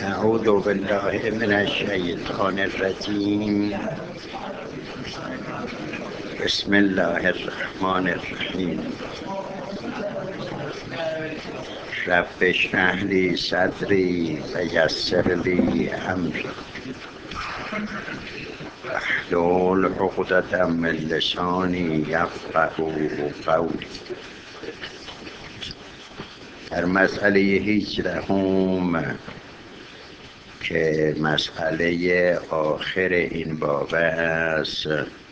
اعوذ بالله من الشیطان الرجیم. بسم الله الرحمن الرحیم. رب اشرح لی صدری و یسر لی امری واحلل عقدة من لسانی یفقهوا قولی. در مسئله 18 که مسئله آخر این باب است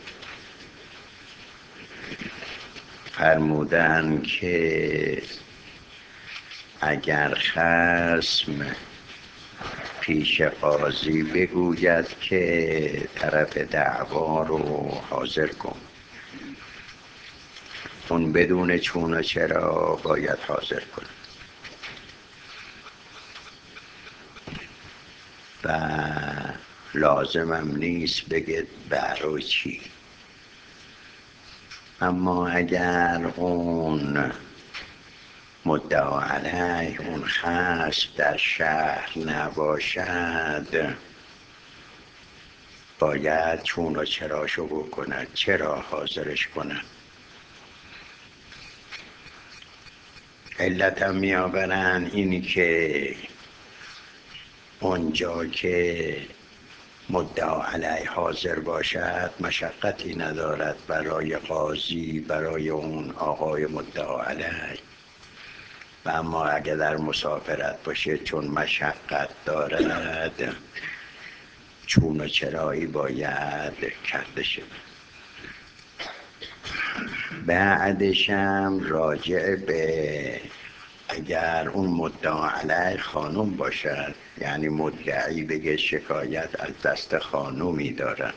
فرمودن که اگر خصم پیش قاضی بگوید که طرف دعوا رو حاضر کن، اون بدون چون و چرا باید حاضر کنه و لازمم نیست بگه برای چی. اما اگر اون مدعا علیه، اون خصم در شهر نباشد، باید چون و چراشو بکنن، چرا حاضرش کنن. علتم میآورن اینی که اونجا که مدعا علیه حاضر باشد مشقتی ندارد برای قاضی، برای اون آقای مدعا علیه. و اما اگر در مسافرت باشه چون مشقت دارد چون و چرایی باید کرده شد. بعدشم راجع به اگر اون مدعا علیه خانم باشد، یعنی مدعی بگه شکایت از دست خانومی دارن،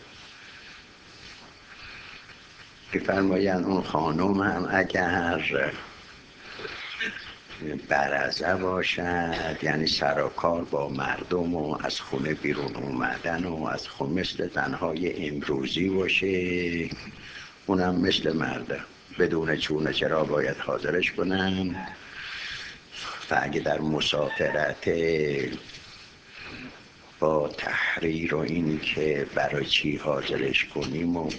می‌فرمایند اون خانم هم اگر برزه باشد، یعنی سراکار با مردم و از خونه بیرون اومدن و از خونه مثل زنهای امروزی باشه، اونم مثل مرده بدون چونه چرا باید حاضرش کنن. و اگه در مسافرت با تحریر و این که برای چی حاضرش کنیم و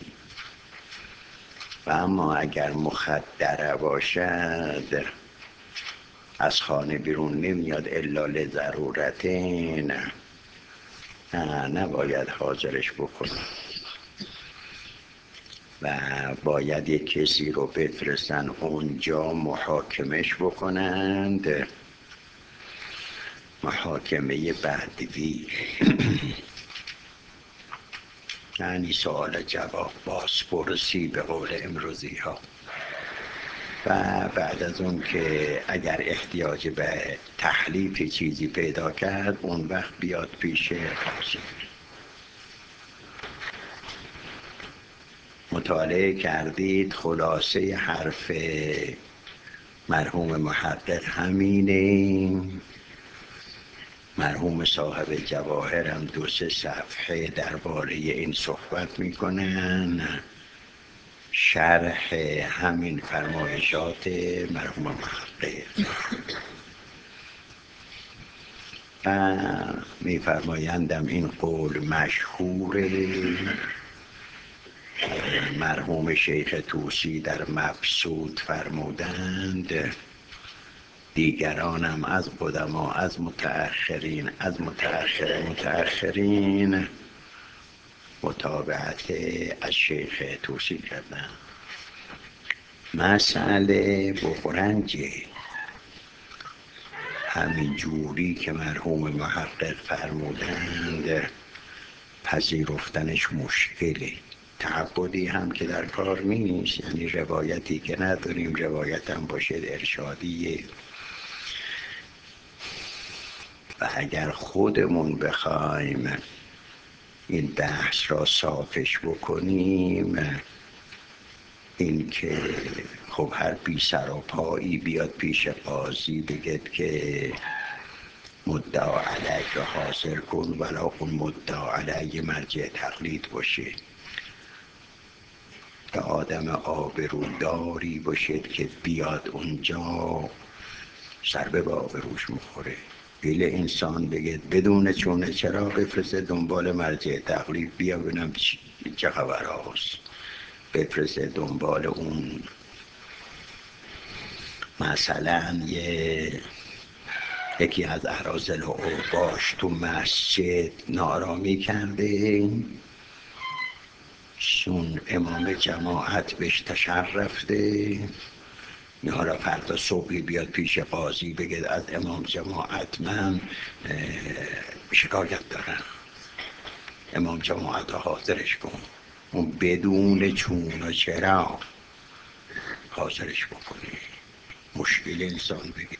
اما اگر مخدره باشد، از خانه بیرون نمیاد الا لضرورتین، نباید حاضرش بکنه و باید یک کسی رو بفرستن اونجا محاکمش بکنند، محاکمه بعدی یعنی سوال جواب، بازپرسی به قول امروزی ها. و بعد از اون که اگر احتیاج به تحلیف چیزی پیدا کرد اون وقت بیاد پیش قاضی. مطالعه کردید خلاصه حرف مرحوم محقق همینه. مرحوم صاحب جواهر هم 2-3 صفحه درباره این صحبت میکنن، شرح همین فرمایشات مرحوم محقق. میفرمایندم این قول مشهور مرحوم شیخ طوسی در مبسوط فرمودند، دیگرانم از قدما، از متأخرین، از متأخرین متابعت از شیخ طوسی کردن. مسئله بغرنجه، همین جوری که مرحوم محقق فرمودند پذیرفتنش مشکله. تعبدی هم که در کار نیست، یعنی روایتی که نداریم، روایت هم باشه ارشادیه. و اگر خودمون بخوایم این بحث را صافش بکنیم، این که خب هر بی سر و پایی بیاد پیش قاضی بگد که مدعا علیه را حاضر کن، ولی اون مدعا علیه مرجع تقلید باشه، که آدم آبروداری باشد که بیاد اونجا سر به آبروش میخوره. مشکل انسان بگید بدون چونه چرا بفرسته دنبال مرجع تقلید بیا ببینم چه خبر هاست، بفرسته دنبال اون. مثلا یکی از اراذل اوباش تو مسجد نارامی کرده، چون امام جماعت بهش تشر رفته، حالا فردا صبحی بیاد پیش قاضی بگه از امام جماعت من شکایت دارم، امام جماعت رو حاضرش کن. اون بدون چون و چرا حاضرش بکنه، مشکل انسان بگه.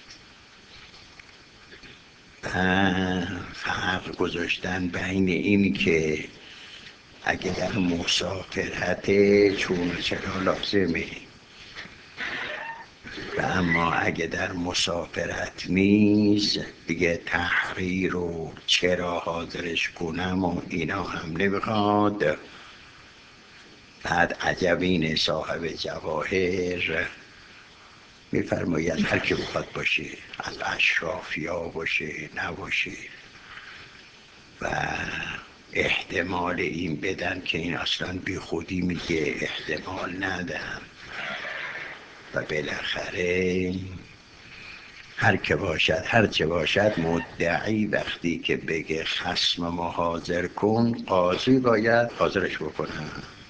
فرق گذاشتن بین این که اگه در مسافرت چون و چرا لازمه و اما اگه در مسافرت نیست دیگه تحریر و چرا حاضرش کنم و اینا هم نمیخواد. بعد عجبین صاحب جواهر میفرماید هر که بخواد باشه، از اشرافیا باشه نباشه، و احتمال این بدن که این اصلا بی خودی میگه احتمال ندم، و بالاخره هر که باشد هر چه باشد مدعی وقتی که بگه خصم ما حاضر کن، قاضی باید حاضرش بکنه.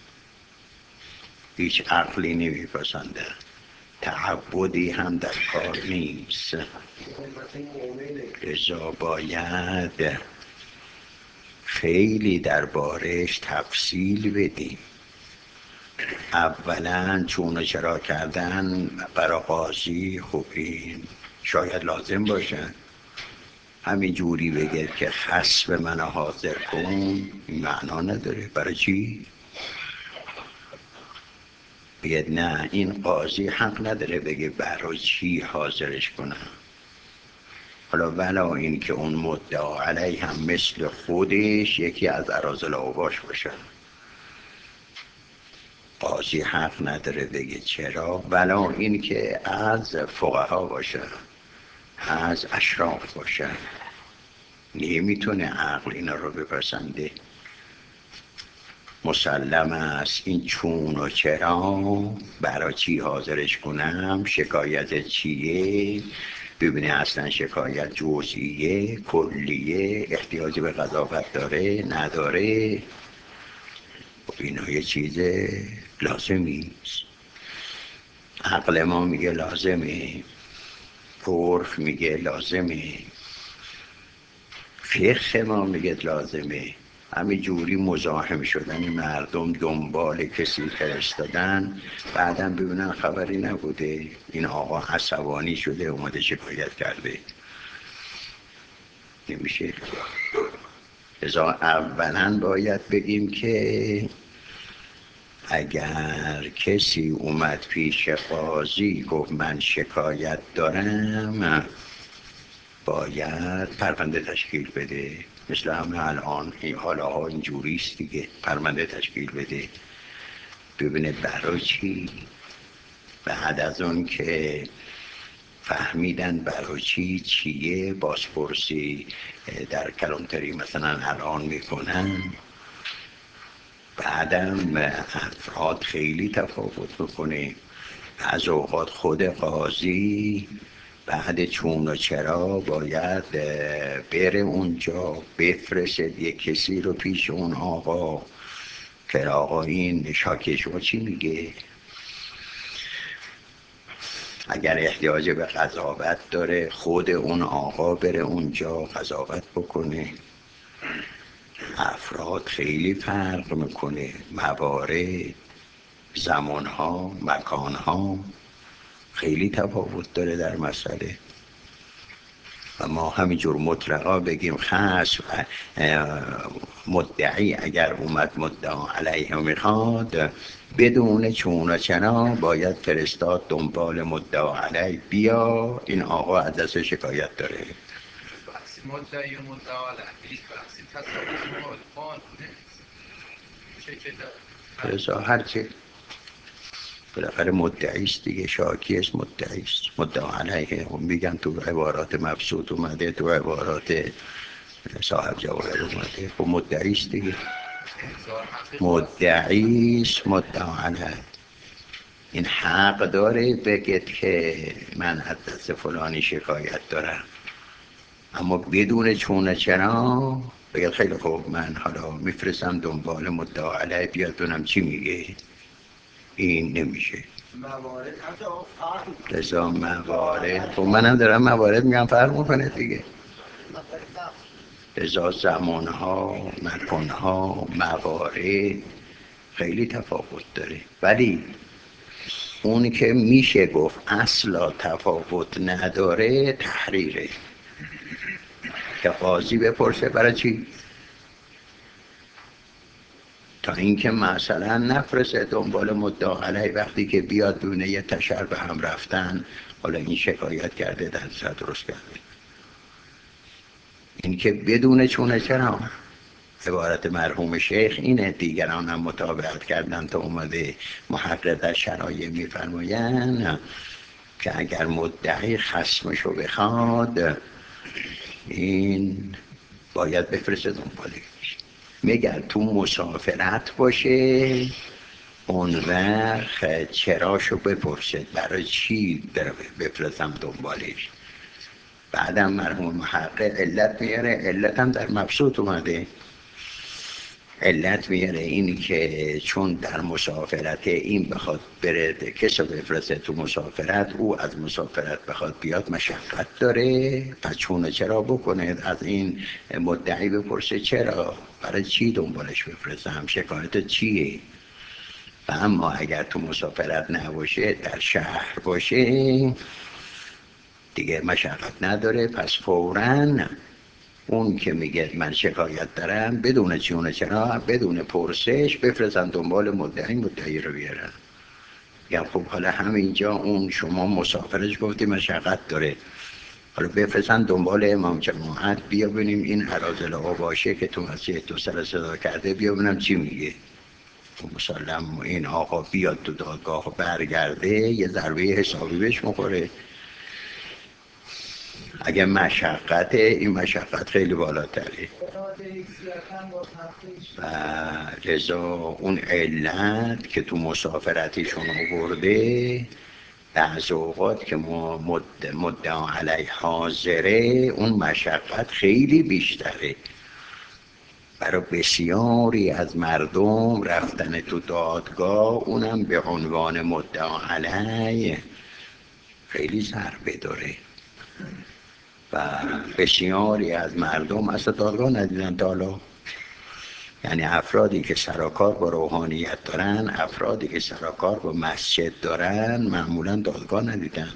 هیچ عقلی نمیپسنده، تعبدی هم در کار نیست، لذا باید خیلی دربارش تفصیل بدیم. اولا چون و چرا کردن برای قاضی خب این شاید لازم باشه، همین جوری بگه که خصم من حاضر کن این معنا نداره. برای چی؟ بگه نه این قاضی حق نداره بگه برای چی حاضرش کنم. حالا ولا این که اون مدعا علیه هم مثل خودش یکی از اراذل اوباش باشه، قاضی حق نداره بگه چرا، ولا این که از فقها باشه، از اشراف باشه، نمیتونه عقل اینا رو بپسنده. مسلم است این چون و چرا، برای چی حاضرش کنم، شکایت چیه، ببینه اصلا شکایت جزئیه کلیه، احتیاجی به قضاوت داره نداره. اینا یه چیز لازمی است. عقل ما میگه لازمه، عرف میگه لازمه، فقه ما میگه لازمه. همین جوری مزاحم شدن مردم دنبال کسی فرستادن، بعدم ببینن خبری نبوده، این آقا عصبانی شده اومده شکایت کرده، نمیشه. لذا اولا باید بگیم که اگر کسی اومد پیش قاضی گفت من شکایت دارم، باید پرونده تشکیل بده، مثل همه الان این حالا اینجوریست دیگه، پرونده تشکیل بده ببینه برای چی. بعد از اون که فهمیدن برای چی چیه، بازپرسی در کلانتری مثلا الان میکنن، بعدم افراد خیلی تفاوت میکنه. از اوقات خود قاضی بعد چون و چرا باید بره اونجا بفرسته یک کسی رو پیش اون آقا که آقا این شاکی شما چی میگه، اگر احتیاج به قضاوت داره خود اون آقا بره اونجا قضاوت بکنه. افراد خیلی فرق میکنه، موارد، زمانها، مکانها خیلی تفاوت داره در مسئله. و ما همینجور مطلقا بگیم خصم مدعی اگر اومد مدعا علیه میخواد بدون چون و چرا باید فرستاد دنبال مدعا علیه، بیا این آقا از دست شکایت داره. مدعی و مدعا علیه هیچ بحثی تصادف قانونه چه که رضا هرچی بالاخره مدعیست دیگه، شاکی است، مدعیست، مدعا علیه. اون میگن تو عبارات مبسوط اومده، تو عبارات صاحب جواهر اومده. خب مدعیست دیگه، مدعیست، مدعا علیه. این حق داره بگید که من از دست فلانی شکایت دارم، اما بدون چونه چرا بگید خیلی خوب من حالا میفرستم دنبال مدعا علیه بیاد ببینم چی میگه. این نمیشه. لذا موارد، خب منم دارم موارد میگم فرق میکنه دیگه. لذا زمانها، مکانها، موارد خیلی تفاوت داره، ولی اونی که میشه گفت اصلا تفاوت نداره تحریره. که قاضی بپرسه برای چی؟ تا اینکه مثلا نفرسته دنبال مدعا علیه، وقتی که بیاد دونه یه تشر به هم رفتن، حالا این شکایت کرده در درست کرده. این که بدون چونه چرا. عبارت مرحوم شیخ اینه، دیگران هم مطابقت کردن تا اومده محقق در شرایع میفرماین که اگر مدعی خصمشو بخواد این باید بفرسته دنبالش. میگن تو مسافرت باشه اون وقت چراشو بپرسید برای چی بفرستم دنبالش. بعدم مرحوم محقق علت میاره، علت هم در مبسوط اومده. علت میاره اینی که چون در مسافرت این بخواد بره کسی بفرسته تو مسافرت، او از مسافرت بخواد بیاد مشقت داره، پس چونه چرا بکنه از این مدعی بپرسه چرا، برای چی دنبالش بفرستم، شکایت چیه. و اما اگر تو مسافرت نباشه، در شهر باشه دیگه مشقت نداره، پس فوراً اون که میگه من شکایت دارم بدون چونه چرا، بدون پرسش بفرستن دنبال مدعی، مدعی رو بیارن. یا خب حالا همینجا اون شما مسافرش گفتی مشقت داره، حالا بفرستن دنبال امام جماعت، بیا ببینیم این اراذل باشه که تو مسیح تو سر صدا کرده، بیا ببینم چی میگه. خب مسلم این آقا بیاد تو دادگاه و برگرده یه ضربه حسابی بهش مخوره. اگه مشقته، این مشقت خیلی بالاتره. و لذا اون علت که تو مسافرتیشون آورده، بعض اوقات که مدعا علیه حاضره، اون مشقت خیلی بیشتره. برای بسیاری از مردم رفتن تو دادگاه، اونم به عنوان مدعا علیه، خیلی ضربه داره. و بسیاری از مردم اصلا دادگاه ندیدن تا حالا. یعنی افرادی که سراکار با روحانیت دارن، افرادی که سراکار با مسجد دارن، معمولا دادگاه ندیدن.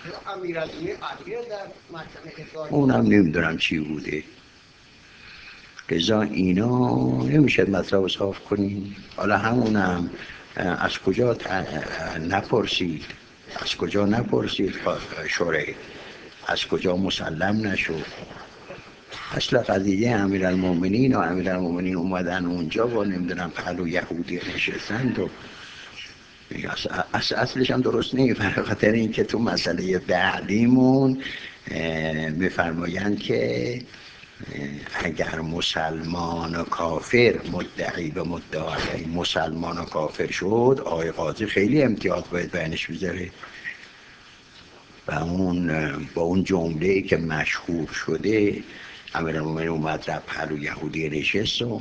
اونم نمیدونم چی بوده. لذا اینا نمیشه مطلب صاف کنیم. حالا همونم از کجا نپرسید، از کجا نپرسید شورای، از کجا مسلم نشد. اصل قضیه امیرالمومنین و امیرالمومنین اومدن اونجا و نمیدونم پهلو یهودی نشستند و اصلش هم درست نیست. خاطر این که تو مسئله بعدیمون میفرمایند که اگر مسلمان و کافر مدعی و مدعی مسلمان و کافر شد، آقای قاضی خیلی امتیاز باید بینش بذاره. و اون با اون جمله‌ای که مشهور شده، امیرالمومنین اومد رفت پهلو یهودی نشست و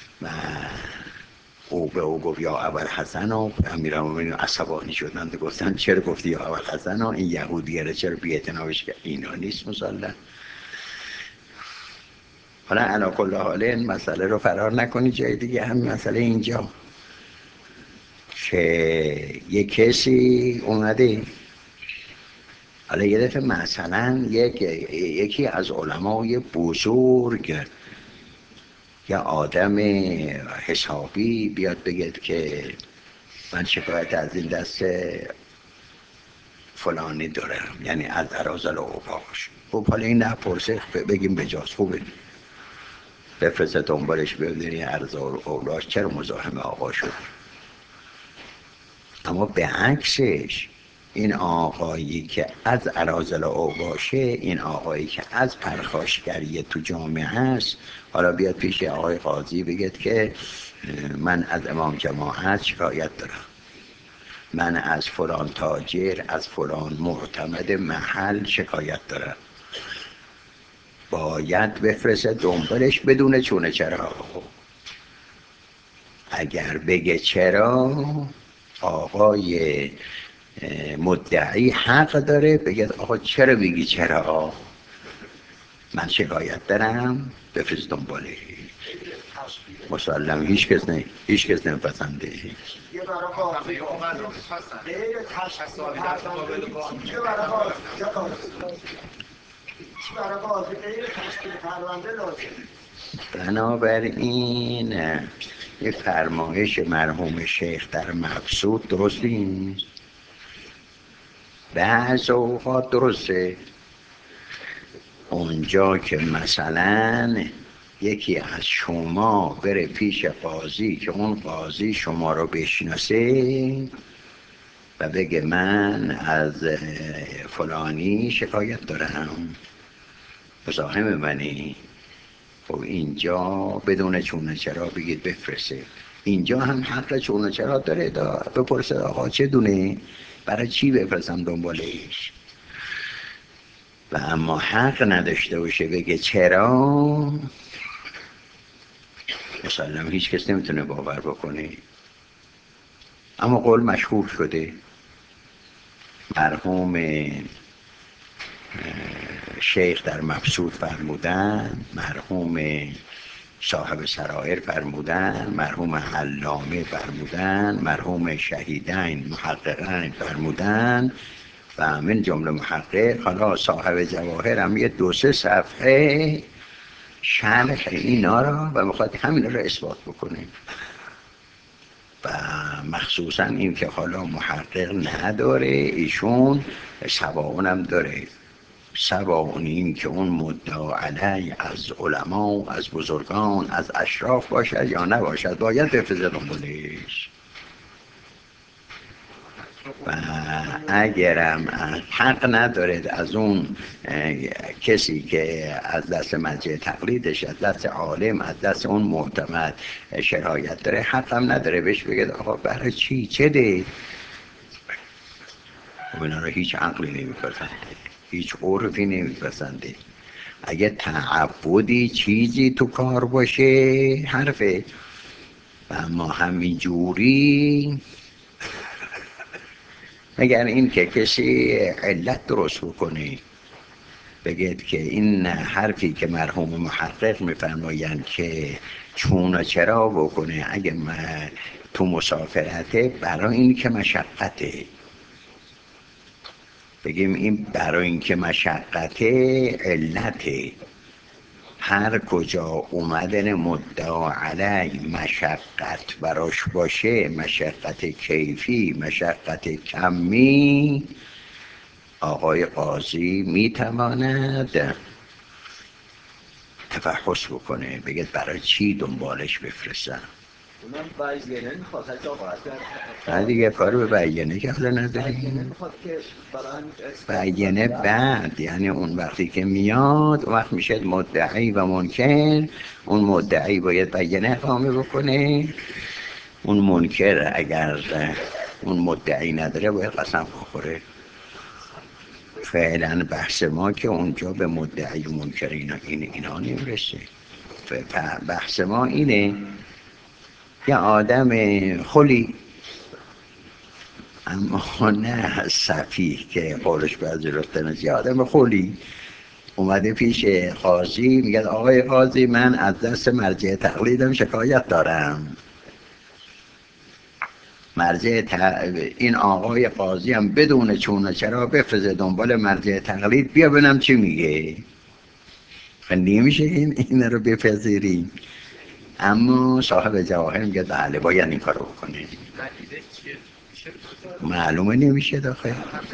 او به او گفت یا ابوالحسن، و امیرالمومنین عصبانی شدند و گفتن چرا گفتی یا ابوالحسن، این یهودیه رو چرا بی‌اعتنایش کرد؟ اینا نیست مسلم. حالا علی کل حال این مسئله رو فرار نکنی جای دیگه، همین مسئله اینجا که یک کسی اومده، حالا یه دفعه مثلا یکی از علمای بزرگ یا آدم حسابی بیاد بگید که من شکایت از این دست فلانی دارم، یعنی از اراذل اوباش. خب حالا این نپرسه، بگیم بجاست، خوبه بفرسته دنبالش ببینی اراذل اوباش چرا مزاحم آقا شد. اما به عکسش این آقایی که از اراذل اوباشه، این آقایی که از پرخاشگری تو جامعه هست، حالا بیاد پیش آقای قاضی بگید که من از امام جماعت شکایت دارم، من از فلان تاجر، از فلان معتمد محل شکایت دارم، باید بفرسته دنبالش بدون چونه چرا. اگر بگه چرا، آقای مدعی حق داره بگه آقا چرا میگی چرا، من شکایت دارم، بفرست دنباله. مسلم هیچ کس نمیپسنده. بنابراین یه فرمایش مرحوم شیخ در مبسوط درست نیست، بعض اوقات درسته. اونجا که مثلا یکی از شما بره پیش قاضی که اون قاضی شما رو بشناسه و بگه من از فلانی شکایت دارم، مزاحم منی، خب اینجا بدون چونه چرا بگید بفرسته. اینجا هم حق چونه چرا داره، بپرسه آقا چه دونه، برای چی بفرستم دنبالش. و اما حق نداشته باشه بگه چرا، مسلم هیچ کس نمیتونه باور بکنه. اما قول مشهور شده. مرحوم شیخ در مبسوط فرمودن، مرحوم صاحب سرائر فرمودن، مرحوم علامه فرمودن، مرحوم شهیدین محققین فرمودن و من جمله محقق. حالا صاحب جواهر هم یه 2-3 صفحه شرح اینا را و میخواد همین را اثبات بکنه. و مخصوصا این که حالا محقق نداره، ایشون سواون هم داره. سواون این که اون مدعا علی از علما، از بزرگان، از اشراف باشد یا نباشد، باید بفرسته دنبالش. و اگرم حق ندارد از اون کسی که از دست مرجع تقلیدش، از دست عالم، از دست اون معتمد شرایط داره، حق هم نداره بهش بگه آقا برای چی، چه ده. و اینا رو هیچ عقلی نمیپسنده، هیچ عرفی نمیپسنده. اگه تعبدی چیزی تو کار باشه حرفه. و اما همین جوری مگر این که کسی علت درست بکنه، بگید که این حرفی که مرحوم محقق میفرمایند که چون و چرا بکنه اگه تو مسافرته، برای این که مشقته، بگیم این برای این که مشقته علته. هر کجا اومدن مدعا علی مشقت براش باشه، مشقت کیفی، مشقت کمی، آقای قاضی میتواند تفحص بکنه، بگید برای چی دنبالش بفرستم. اونم بیانه میخواد حتی آقا نه دیگه کار به بیانه که حالا نداریم. بیانه بعد، یعنی اون وقتی که میاد اون وقت میشه مدعی و منکر. اون مدعی باید بیانه اقامه بکنه، اون منکر اگر اون مدعی نداره باید قسم بخوره. فعلا بحث ما که اونجا به مدعی و منکر اینا نمیرسه. بحث ما اینه یه آدم خلی، اما نه سفیه که قولش پذیرفته نیست، یه آدم خلی اومده پیش قاضی، میگه آقای قاضی من از دست مرجع تقلیدم شکایت دارم. این آقای قاضی هم بدون چون و چرا بفرسته دنبال مرجع تقلید، بیا ببینم چی میگه. نمیشه این رو بپذیریم. اما صاحب جواهر میگه بله باید این کارو بکنه. معلومه نمیشه داخل.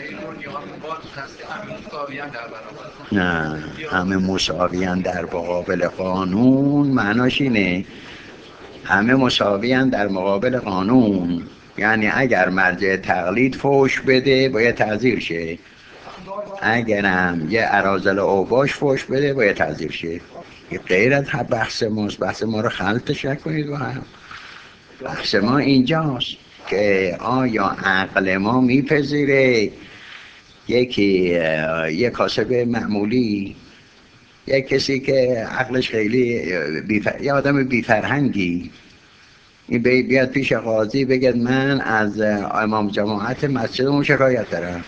نه همه مساویان در مقابل قانون، معناش اینه همه مساویان در مقابل قانون. یعنی اگر مرجع تقلید فوش بده باید تعزیر شه، اگرم یه اراذل اوباش فوش بده باید تعزیر شه. یه غیر از بحث ماست، بحث ما رو خلطش نکنید با هم. بحث ما اینجاست که آیا عقل ما میپذیره یکی یک کاسب معمولی، یک کسی که عقلش خیلی یه آدم بیفرهنگی این بیاد پیش قاضی بگه من از امام جماعت مسجدمون شکایت دارم،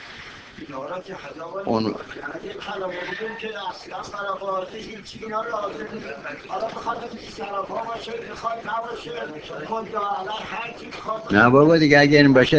اون که اصلا برای قاضی هیچ اینا لازم نیست. حالا بخواد سراپا باشه بخواد نباشه مدعا هر چی بخواد. نه بابا دیگه اگه این باشه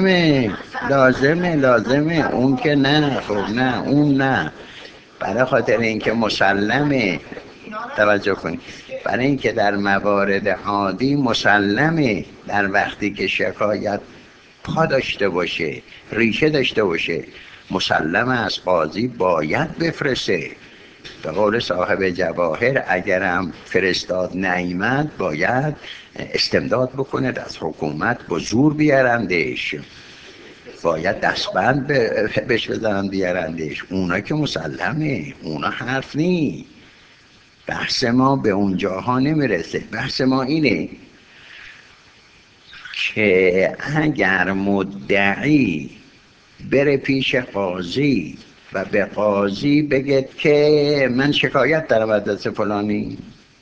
لازمه اون که نه. خب نه اون نه، برای خاطر اینکه مسلمه. توجه کنید، برای اینکه در موارد عادی مسلمه در وقتی که شکایت پا داشته باشه، ریشه داشته باشه، مسلم از قاضی باید بفرسته. به قول صاحب جواهر اگرم فرستاد نیامد باید استمداد بکنه از حکومت، با زور بیارندش، باید دستبند بهش بزنن بیارندش. اونا که مسلمه، اونا حرف نی. بحث ما به اون جاها نمیرسه. بحث ما اینه که اگر مدعی بره پیش قاضی و به قاضی بگه که من شکایت دارم از دست فلانی،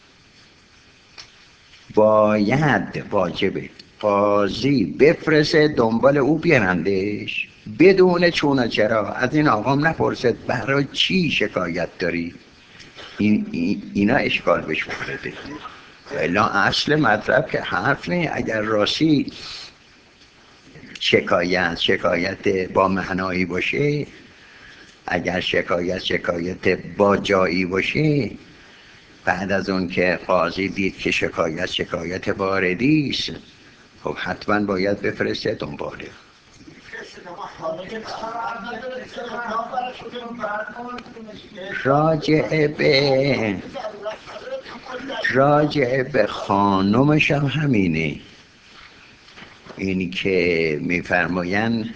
باید واجبه قاضی بفرسته دنبال او بیارندش بدون چون و چرا. از این آقام نپرسد برای چی شکایت داری، اینا اشکال بهش می‌خورده. الا اصل مطلب که حرف نه. اگر راستی شکایت با معنایی باشه، اگر شکایت با جایی باشه، بعد از اون که قاضی دید که شکایت واردی است، خب حتما باید بفرسته دنباله. راجع به خانومش هم همینه. اینی که میفرماین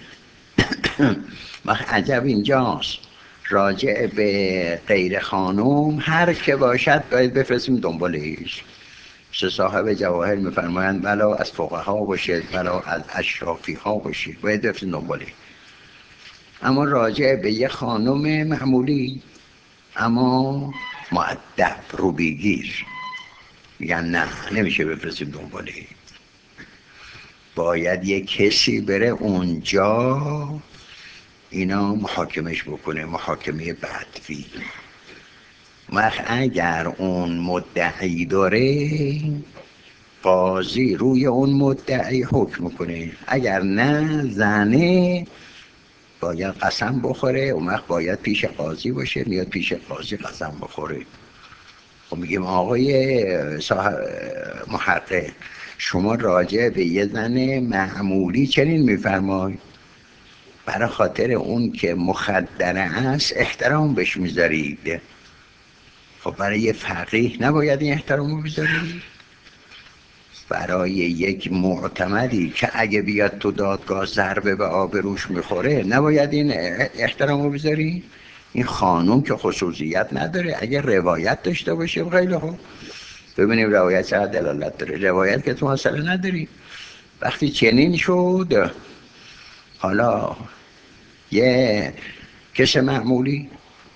عجب اینجاست، راجع به غیر خانوم هر که باشد باید بفرستیم دنبالش. صاحب جواهر میفرمایند بلا از فقها باشه بلا از اشرافی ها باشه باید بفرستیم دنبالش. اما راجع به یه خانم معمولی اما مؤدب روبیگیر میگن نه نمیشه بفرستیم دنبالش. باید یه کسی بره اونجا اینا محاکمش بکنه، محاکمه بدوی. اگر اون مدعی داره قاضی روی اون مدعی حکم کنه، اگر نه زنه باید قسم بخوره. اون وقت باید پیش قاضی باشه، میاد پیش قاضی قسم بخوره. خب میگیم آقای صاحب محقق شما راجع به یه زن معمولی چنین میفرمایید؟ برای خاطر اون که مخدره است احترام بهش میذارید. خب برای یه فقیه نباید این احترام بذارید؟ برای یک معتمدی که اگه بیاد تو دادگاه ضربه به آبروش میخوره نباید این احترام بذارید؟ این خانوم که خصوصیت نداره، اگه روایت داشته باشه خیلی خوب، ببینیم روایت چقدر دلالت داره. روایت که تو مسئله نداری. وقتی چنین شد، حالا یه کس معمولی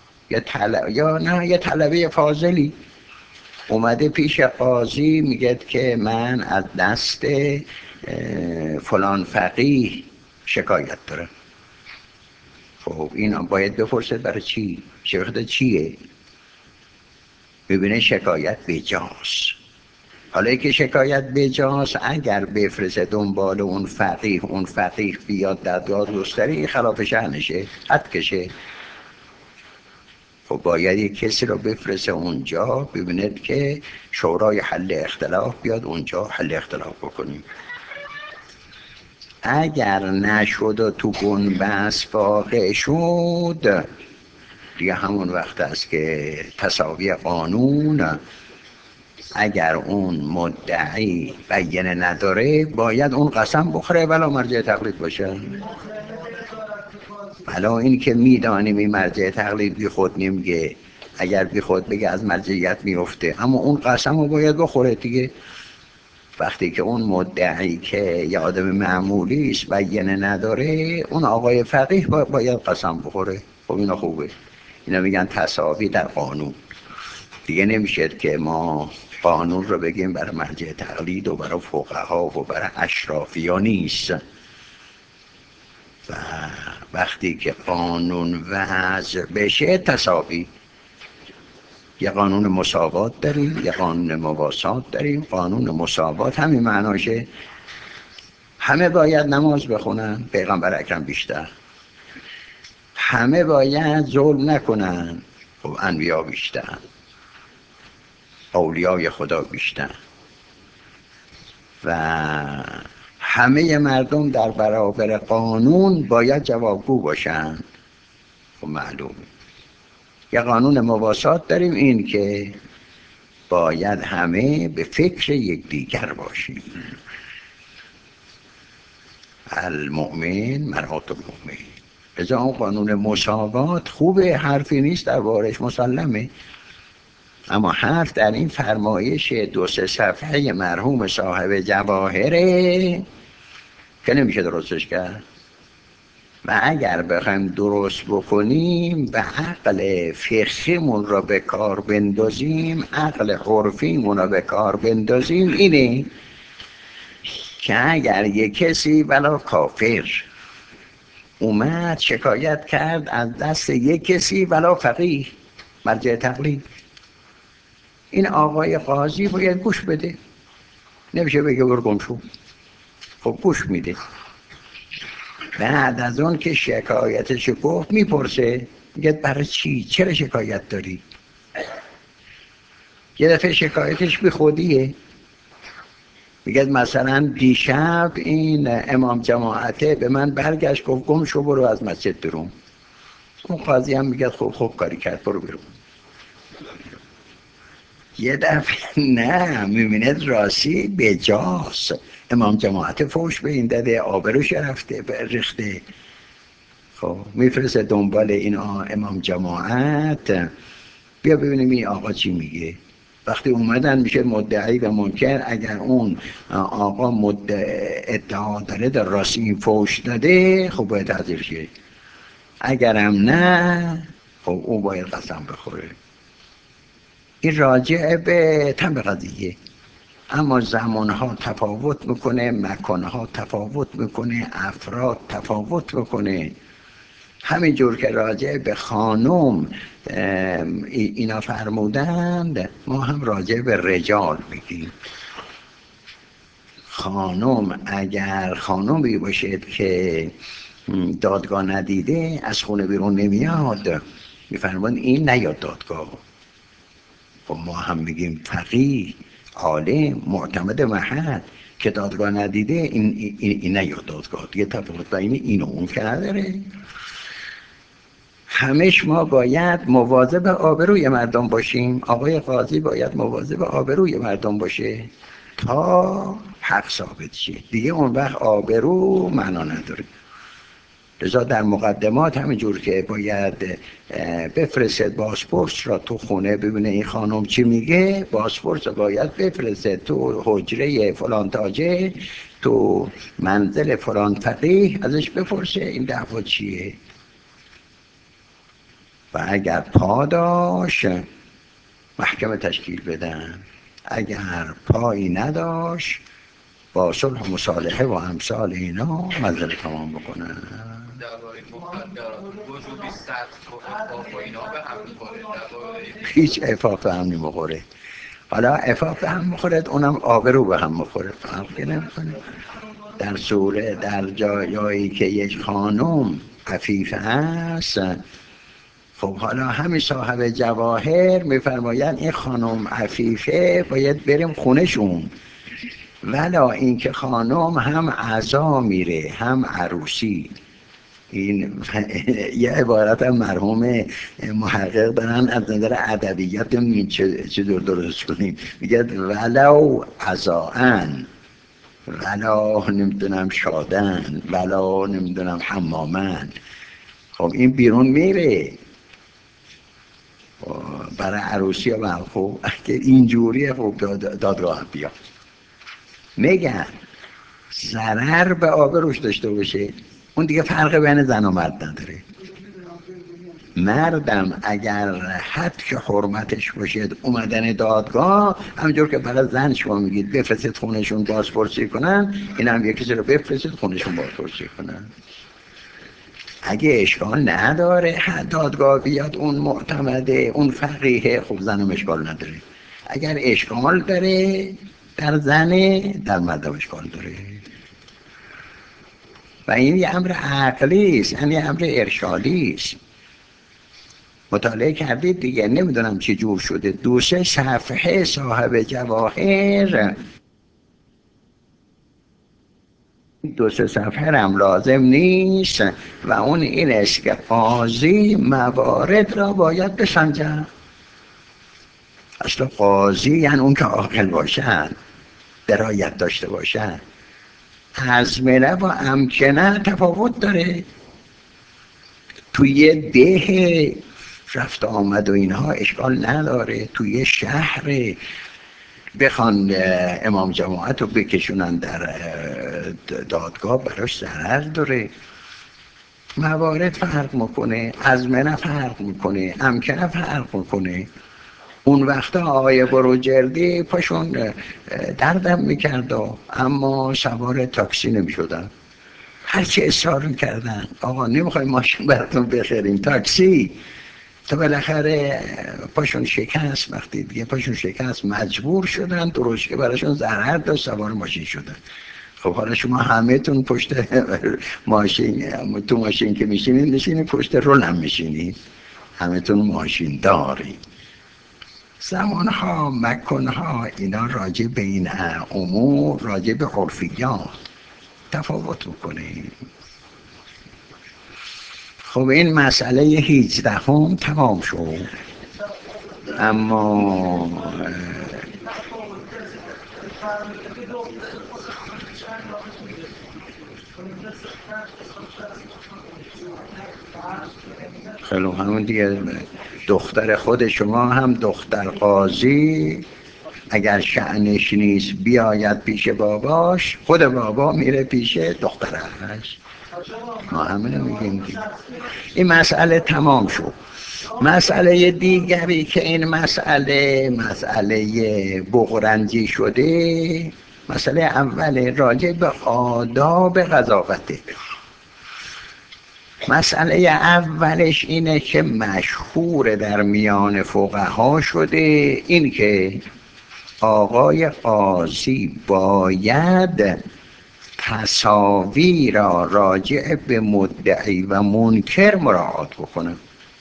یه طلبه فاضلی اومده پیش قاضی میگه که من از دست فلان فقیه شکایت دارم. خب این باید بپرسد برای چی؟ شکایت چیه؟ ببینه شکایت بجاست. حالا که شکایت بجاست اگر بفرسته دنبال اون فقیه بیاد دادگاه گستری خلاف شأنشه، حد کشه. خب باید یک کسی رو بفرسته اونجا ببیند که شورای حل اختلاف بیاد اونجا حل اختلاف بکنیم. اگر نشد و تو بنبست واقع شد دیگه همون وقت است که تساوی قانون اگر اون مدعی بینه نداره باید اون قسم بخوره ولی مرجع تقلید باشه. ولی این که میدانیم این مرجع تقلید بی خود نمیگه، اگر بی خود بگه از مرجعیت میفته، اما اون قسم رو باید بخوره دیگه. وقتی که اون مدعی که یه آدم معمولی است بینه نداره، اون آقای فقیه باید قسم بخوره. خب اینا خوبه، اینا میگن تساوی در قانون. دیگه نمیشه که ما قانون رو بگیم برای مرجع تقلید و برای فقها و برای اشرافیا نیست. و وقتی که قانون وضع بشه تساوی، یه قانون مساوات داریم، یه قانون مواسات داریم. قانون مساوات همین معناشه همه باید نماز بخونن، پیغمبر اکرم بیشتر. همه باید ظلم نکنن، خب انبیا بیشتر، اولیای خدا بیشتر. و همه مردم در برابر قانون باید جوابگو باشن. خب معلومه. یه قانون مواسات داریم، این که باید همه به فکر یکدیگر باشیم. المؤمن مرآت المؤمن. لذا اون قانون مساوات خوبه، حرفی نیست در بارش، مسلمه. اما حرف در این فرمایش 2-3 صفحه مرحوم صاحب جواهره که نمیشه درستش کرد. و اگر بخوایم درست بکنیم و عقل فقهیمون را به کار بندازیم، عقل عرفیمون را به کار بندازیم، اینه که اگر یک کسی ولا کافر اومد شکایت کرد از دست یک کسی ولا فقیه، مرجع تقلید، این آقای قاضی باید گوش بده. نمیشه بگه برو گم شو. خب گوش میده. بعد از اون که شکایتش گفت میپرسه، میگه برای چی؟ چرا شکایت داری؟ یه دفعه شکایتش بی خودیه، میگه مثلا دیشب این امام جماعته به من برگشت گفت گم شو برو از مسجد برون. اون قاضی هم میگه خب کاری کرد برو برون. یه دفعه نه، میبیند راستی بجاست، امام جماعت فوش به این داده، آبروش رفته ریخته. خب میفرسته دنبال این امام جماعت، بیا ببینیم این آقا چی میگه. وقتی اومدن میشه مدعی و منکر. اگر اون آقا ادعا داره در راستی این فوش داده، خب باید حاضر شه. اگرم نه، خب اون باید قسم بخوره. این راجع به تن قضیه. اما زمانها تفاوت میکنه، مکانها تفاوت میکنه، افراد تفاوت میکنه. همین جور که راجع به خانم اینا فرمودند، ما هم راجع به رجال بگیم. خانم اگر خانمی باشد که دادگاه ندیده، از خونه بیرون نمیاد، میفرمایند این نیاد دادگاه. خب ما هم میگیم فقیه، عالم، معتمد محل که دادگاه ندیده، این نیاد دادگاه. دیگه تفاوت بین این و اون که نداره. همش ما باید مواظب آبروی مردم باشیم. آقای قاضی باید مواظب آبروی مردم باشه تا حق ثابت شه. دیگه اون وقت آبرو معنا نداره. لذا در مقدمات همینجور که باید بفرستد بازپرس را تو خونه ببینه این خانم چی میگه، بازپرس باید بفرستد تو حجره فلان تاجر، تو منزل فلان فقیه، ازش بپرسه این دعوا چیه. و اگر پاداش محکمه تشکیل بدن، اگر پایی نداشت با صلح و مصالحه و امثال اینا مسئله تمام بکنن. درباره مخدرات وجوبی سطح و افاق و اینا به هم می‌خوره. هیچ افاق به هم نمیخوره. حالا افاق به هم میخوره، اونم آبرو به هم میخوره، فرق نمیکنه. در صورت در جایی که یک خانم عفیف هست، خب حالا همین صاحب جواهر میفرمایند این خانم عفیفه باید بریم خونهشون، ولا اینکه خانم هم عزا میره هم عروسی، این یه عبارت هم مرحوم محقق دارن از نظر ادبیات چطور درست کنیم، میگه ولو عزاءن، ولا نمیدونم شادن، ولا نمیدونم حمامن. خب این بیرون میره برای عروسی و خب اگه اینجوریه خب دادگاه بیا. میگن ضرر به آبروش داشته باشه، اون دیگه فرق بین زن و مرد نداره. مردم اگر حد که حرمتش باشد اومدن دادگاه، همینجور که برای زن شما میگید بفرستید خونشون بازپرسی کنن، این هم یکی رو بفرستید خونشون بازپرسی کنن. اگه اشکال نداره دادگاه بیاد اون معتمده اون فقیه، خب زنم اشکال نداره. اگر اشکال داره در زنه، در مردم اشکال داره. و این یه امر عقلی است، یعنی امر ارشادی است. مطالعه کردید دیگه، نمیدونم چی جور شده 2-3 صفحه صاحب جواهر، 2-3 صفحه هم لازم نیست، و اون این است که قاضی موارد را باید بسنجد. اصلا قاضی یعنی اون که عاقل باشن، درایت داشته باشن. ازمنه و امکنه تفاوت داره. توی یه ده رفت آمد و اینها اشکال نداره، توی یه شهر بخوان امام جماعت رو بکشونن در دادگاه براش ضرر داره. موارد فرق میکنه، ازمنه فرق میکنه، امکنه فرق میکنه. اون وقتا آقای بروجردی پاشون دردم میکرد اما سوار تاکسی نمیشدن. هرچی اصرار میکردن آقا نمیخوای ماشین براتون بخریم، تاکسی. تا بالاخره پاشون شکست، وقتی دیگه پاشون شکست مجبور شدن، درست که براشون ضرر داشت سوار ماشین شدن. خب حالا شما همه تون پشت ماشین، تو ماشین که میشینید نشینید، پشت رول هم میشینید، همه تون ماشین دارید. زمانها مکانها اینا راجع به این امور، راجع به عرفیات تفاوت کنید. خب این مسئله 18 تمام شد. اما خیلی همون دیگه، دختر خود شما هم دختر قاضی اگر شأنش نیست بیاید پیش باباش، خود بابا میره پیش دخترش. ما همینو میگیم. این مسئله تمام شد. مسئله دیگری که این مسئله بغرنجی شده، مسئله اول راجع به آداب قضاوته. مسئله اولش اینه که مشهور در میان فقها شده، این که آقای قاضی باید تساوی را راجع به مدعی و منکر مراعات بکنه.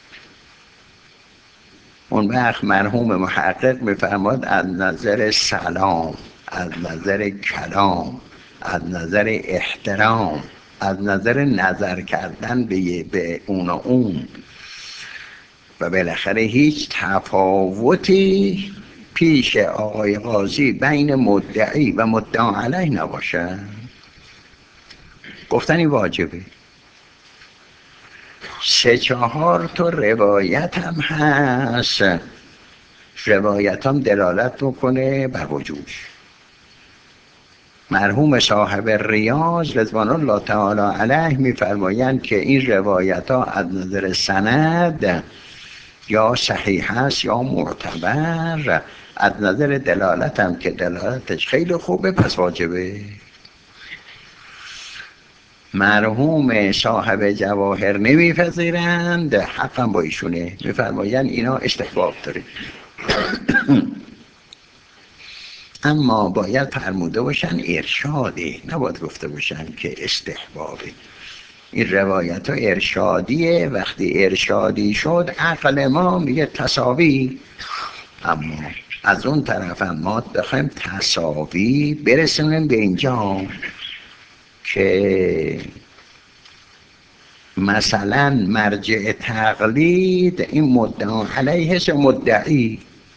اون وقت مرحوم محقق میفرماد از نظر سلام، از نظر کلام، از نظر احترام، از نظر نظر کردن به اون و اون، و بالاخره هیچ تفاوتی پیش آقای قاضی بین مدعی و مدعا علیه نباشه. گفتن این واجبه. 3-4 تا روایت هم هست، روایت هم دلالت میکنه بر وجوبش. مرحوم صاحب ریاض رضوان الله تعالی علیه میفرمایند که این روایت ها از نظر سند یا صحیح است یا معتبر، از نظر دلالت هم که دلالتش خیلی خوبه پس واجبه. مرحوم صاحب جواهر نمیپذیرند، حقم با ایشونه، میفرمایند اینا استحباب داره. اما باید فرموده باشن ارشاده، نباید گفته باشن که استحبابه. این روایت ها ارشادیه، وقتی ارشادی شد عقل ما میگه تساوی. اما از اون طرف هم ما بخوایم تساوی برسونیم به اینجا که مثلا مرجع تقلید این مدعا علیه یا مدعی،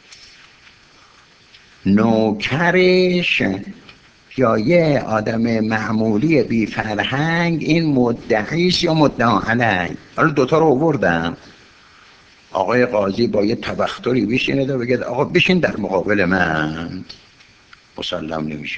نوکرش یا یه آدم معمولی بی فرهنگ این مدعیش یا مدعا علیه. حالا دوتا رو آوردم، آقای قاضی با یه تبختری بشینه و بگه آقا بشین در مقابل من، مسلم نمیشه.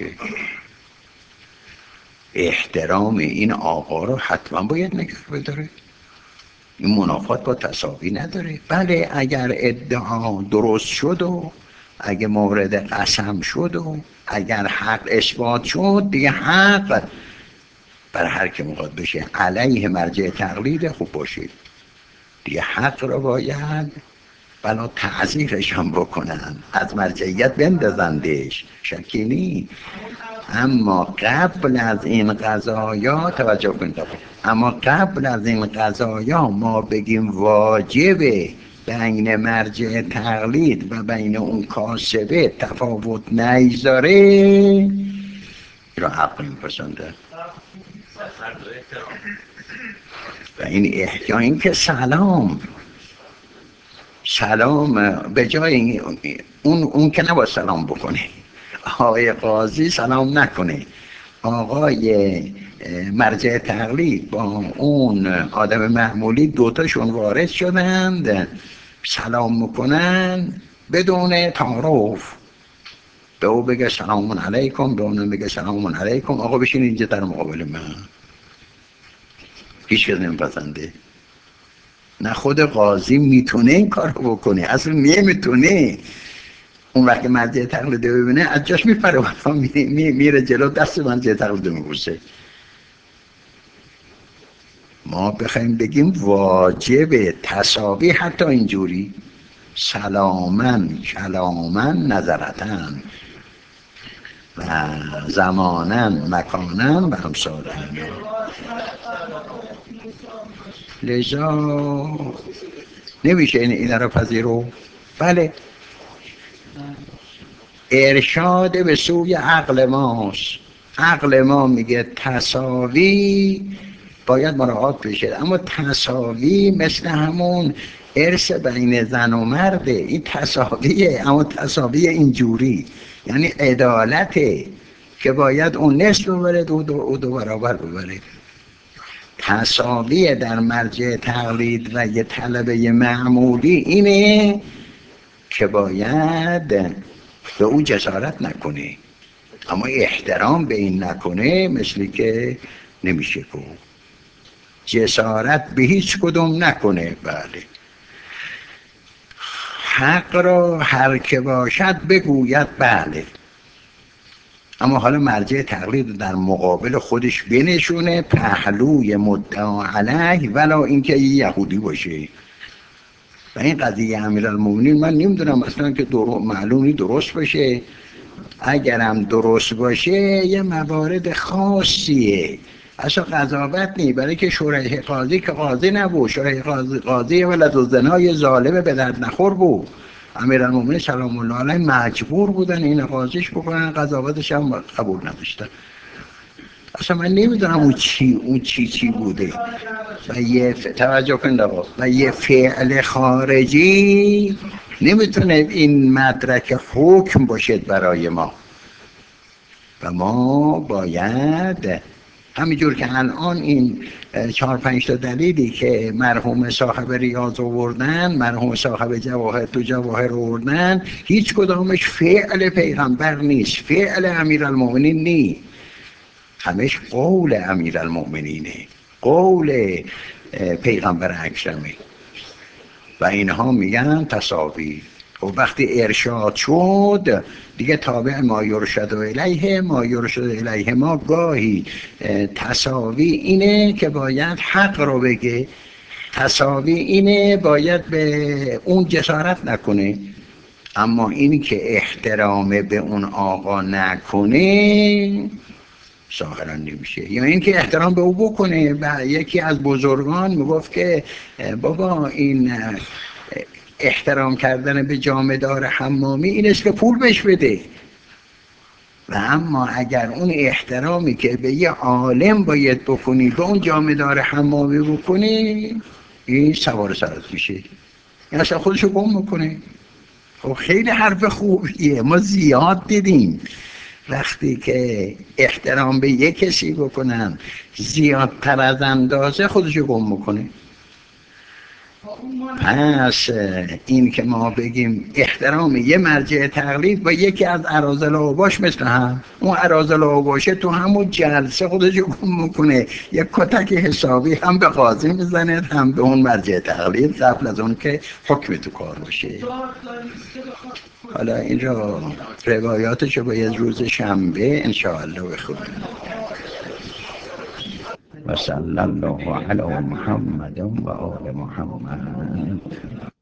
احترام این آقا رو حتما باید نگه بداره، این منافات با تساوی نداره. بله اگر ادعا درست شد و اگه مورد قسم شد و اگر حق اثبات شد، دیگه حق بر هر که میخواد بشه علیه مرجع تقلید خوب باشید، دیگه حق رو باید بلا تعذیرش هم بکنن، از مرجعیت بندازندش، شکی نی. اما قبل از این قضایا توجه کنید، اما قبل از این قضایا ما بگیم واجبه بین مرجع تقلید و بین اون کاسبه تفاوت نیذاره، این رو حق میپسنده. و این احتیاج این که سلام به جای اون که نباید سلام بکنه، آقای قاضی سلام نکنه، آقای مرجع تقلید با اون آدم معمولی دوتاشون وارد شدند، سلام میکنن بدون تعارف، به او بگه سلام علیکم، به اون بگه سلام علیکم، آقا بشین اینجا در مقابل من. هیچ کس نمیپسنده، نه خود قاضی میتونه این کار رو بکنه، اصلا نمیتونه. اون وقت مرجع تقلید ببینه از جاش میپره و میره جلو، دست مرجع تقلید میبوسه. ما بخوایم بگیم واجب تساوی، حتی اینجوری سلامن کلامن نظرتن و زمانن مکانن و همسال لذا نمیشه این رو پذیرو. بله ارشاد به سوی عقل ماست، عقل ما میگه تساوی باید مراعات بشه، اما تساوی مثل همون ارث بین زن و مرده، این تساویه، اما تساوی اینجوری یعنی عدالته که باید اون نصف ببره او دو برابر ببره. تساوی در مرجع تقلید و یه طلبه معمولی اینه که باید به او جسارت نکنه، اما احترام به این نکنه مثلی که نمیشه که جسارت به هیچ کدوم نکنه. بله حق را هر که باشد بگوید بله، اما حالا مرجع تقلید در مقابل خودش بنشونه پهلوی مدعا علیه، ولا اینکه یهودی باشه. و این قضیه امیرالمومنین من نمیدونم اصلا که معلومی درست باشه، اگرم درست باشه یه موارد خاصیه، اصلا قضاوت نی، برای که شورای قاضی که قاضی نبود، شورای قاضی ولدالزنای ظالم به درد نخور بود، امیرالمومنین سلام الله علیه مجبور بودن این قاضیش بکنن، قضاوتش هم قبول نداشتن. اصلا من نمیدونم اون چی بوده. و یه توجه کنید آقا، و یه فعل خارجی نمیتونه این مدرک حکم باشد برای ما، و ما باید همینجور که الان این 4-5 تا دلیلی که مرحوم صاحب ریاض آوردن، مرحوم صاحب جواهر تو جواهر آوردن، هیچ کدامش فعل پیغمبر نیست، فعل امیرالمومنین نیست، همش قول امیرالمومنینه، قول پیغمبر اکرمه. و اینها میگن تساوی. و وقتی ارشاد شد دیگه تابع ما یرشد الیه، ما یرشد الیه ما گاهی تساوی اینه که باید حق رو بگه، تساوی اینه باید به اون جسارت نکنه، اما این که احترام به اون آقا نکنه ظاهرا نمیشه. یا این که احترام به او بکنه. و یکی از بزرگان میگفت که بابا این احترام کردن به جامه‌دار حمامی این است که پول بهش بده. و اما اگر اون احترامی که به یه عالم باید بکنی به اون جامدار حمامی بکنی، این سوار سرت میشه، این اصلا خودشو گم میکنه. خب خیلی حرف خوبیه، ما زیاد دیدیم وقتی که احترام به یک کسی بکنن زیادتر از اندازه خودشو گم میکنه. پس این که ما بگیم احترام یه مرجع تقلید با یکی از اراذل اوباش مثل هم، اون اراذل اوباشه تو همون جلسه خودشو گم میکنه، یک کتک حسابی هم به قاضی میزنه هم به اون مرجع تقلید قبل از اون که حکم تو کار باشه. حالا این روایاتشو باید روز شنبه انشاءالله بخونیم. و صلی الله علی محمد و آل محمد.